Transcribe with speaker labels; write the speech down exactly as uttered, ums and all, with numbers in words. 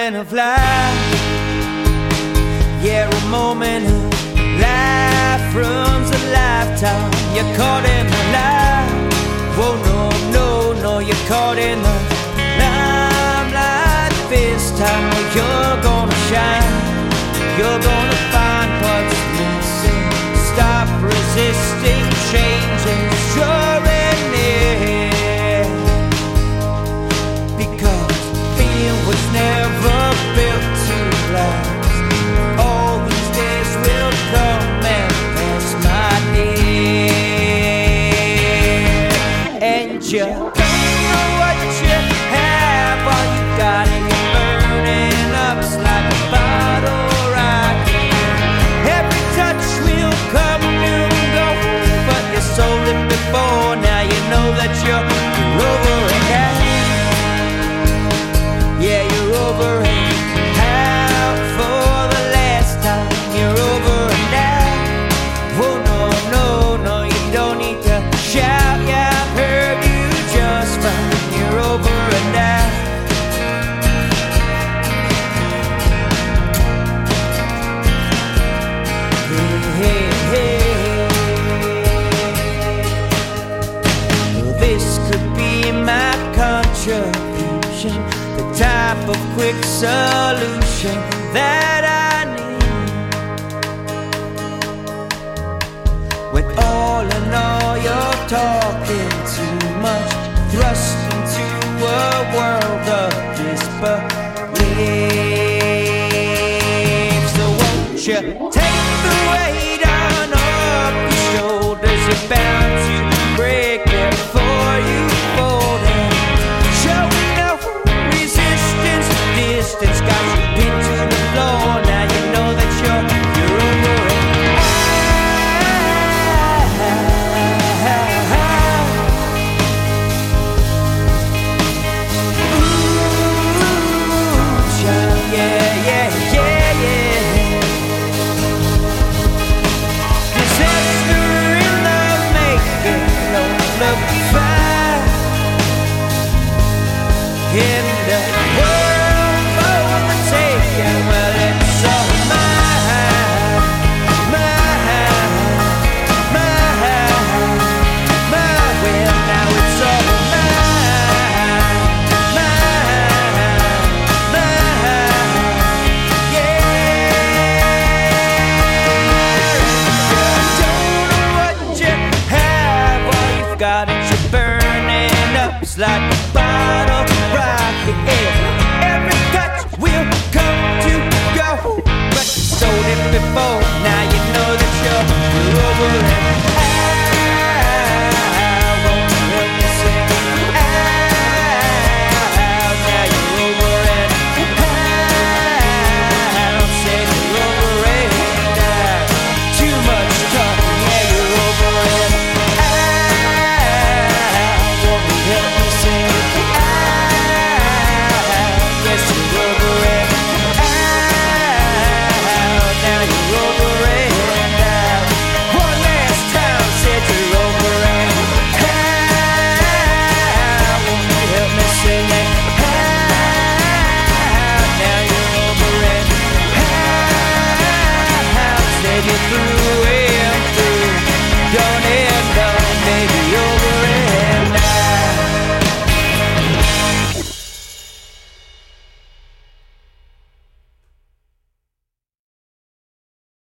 Speaker 1: moment of life. Yeah, a moment of life runs a lifetime. You're caught in the light. Oh no, no, no, you're caught in the limelight. This time you're gonna shine. You're gonna find what's missing. Stop resisting change and sure and near. Because being was never built to last. All these days will come and pass, my dear. And you don't know what you have, all you got, and you're burning up like a bottle rocket. Every touch will come and go, but you sold it before. Now you know that you're, you're over and out. Yeah, you're over and out for the last time. You're over and out. Oh no, no, no, you don't need to shout. Yeah, I've heard you just fine. You're over and out. Hey, hey, hey. Well, this could be my contribution, the type of quick solution that I need. When all in all you're talking too much, thrust into a world of disbelief. So won't you take the weight on off your shoulders? You're bound to break before you fold it. Show no resistance, distance got you pinned to the floor. Now you know that you're you're over it. Ooh, child, yeah, yeah, yeah, yeah. Disaster in the making, don't look fine. In the world for the taking, well, it's all mine, mine, mine, mine. Well, now it's all mine, mine, mine. Yeah. You don't know what you have, all you've got is you're burning up. It's like a